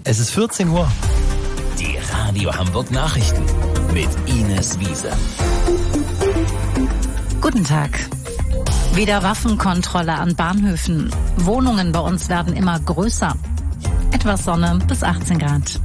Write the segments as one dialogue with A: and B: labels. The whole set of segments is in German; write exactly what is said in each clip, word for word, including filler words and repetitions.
A: Es ist vierzehn Uhr.
B: Die Radio Hamburg Nachrichten mit Ines Wiese.
C: Guten Tag. Wieder Waffenkontrolle an Bahnhöfen. Wohnungen bei uns werden immer größer. Etwas Sonne bis achtzehn Grad.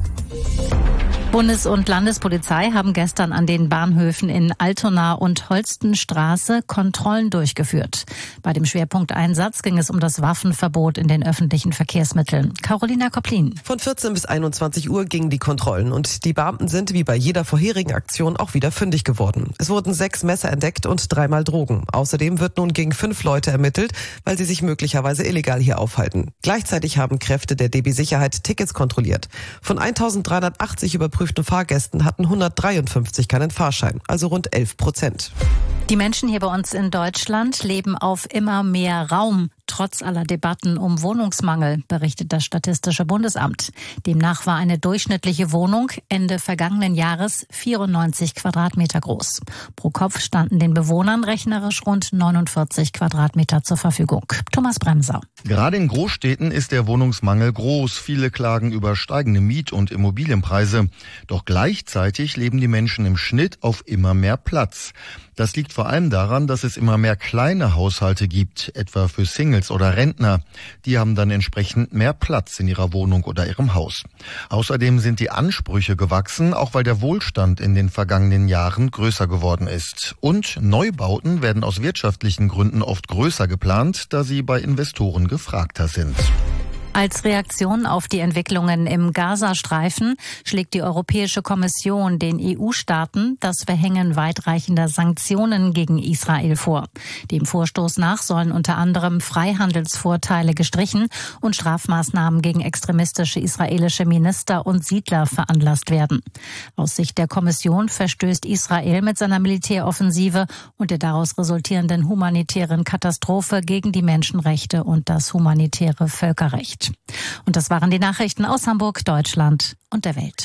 C: Bundes- und Landespolizei haben gestern an den Bahnhöfen in Altona und Holstenstraße Kontrollen durchgeführt. Bei dem Schwerpunkteinsatz ging es um das Waffenverbot in den öffentlichen Verkehrsmitteln. Carolina Koplin.
D: Von vierzehn bis einundzwanzig Uhr gingen die Kontrollen und die Beamten sind wie bei jeder vorherigen Aktion auch wieder fündig geworden. Es wurden sechs Messer entdeckt und dreimal Drogen. Außerdem wird nun gegen fünf Leute ermittelt, weil sie sich möglicherweise illegal hier aufhalten. Gleichzeitig haben Kräfte der D B Sicherheit Tickets kontrolliert. Von eintausenddreihundertachtzig überprüften Fahrgästen hatten hundertdreiundfünfzig keinen Fahrschein, also rund elf Prozent.
C: Die Menschen hier bei uns in Deutschland leben auf immer mehr Raum, trotz aller Debatten um Wohnungsmangel, berichtet das Statistische Bundesamt. Demnach war eine durchschnittliche Wohnung Ende vergangenen Jahres vierundneunzig Quadratmeter groß. Pro Kopf standen den Bewohnern rechnerisch rund neunundvierzig Quadratmeter zur Verfügung. Thomas Bremser.
E: Gerade in Großstädten ist der Wohnungsmangel groß. Viele klagen über steigende Miet- und Immobilienpreise. Doch gleichzeitig leben die Menschen im Schnitt auf immer mehr Platz. Das liegt vor allem daran, dass es immer mehr kleine Haushalte gibt, etwa für Singles oder Rentner. Die haben dann entsprechend mehr Platz in ihrer Wohnung oder ihrem Haus. Außerdem sind die Ansprüche gewachsen, auch weil der Wohlstand in den vergangenen Jahren größer geworden ist. Und Neubauten werden aus wirtschaftlichen Gründen oft größer geplant, da sie bei Investoren gefragter sind.
C: Als Reaktion auf die Entwicklungen im Gazastreifen schlägt die Europäische Kommission den E U-Staaten das Verhängen weitreichender Sanktionen gegen Israel vor. Dem Vorstoß nach sollen unter anderem Freihandelsvorteile gestrichen und Strafmaßnahmen gegen extremistische israelische Minister und Siedler veranlasst werden. Aus Sicht der Kommission verstößt Israel mit seiner Militäroffensive und der daraus resultierenden humanitären Katastrophe gegen die Menschenrechte und das humanitäre Völkerrecht. Und das waren die Nachrichten aus Hamburg, Deutschland und der Welt.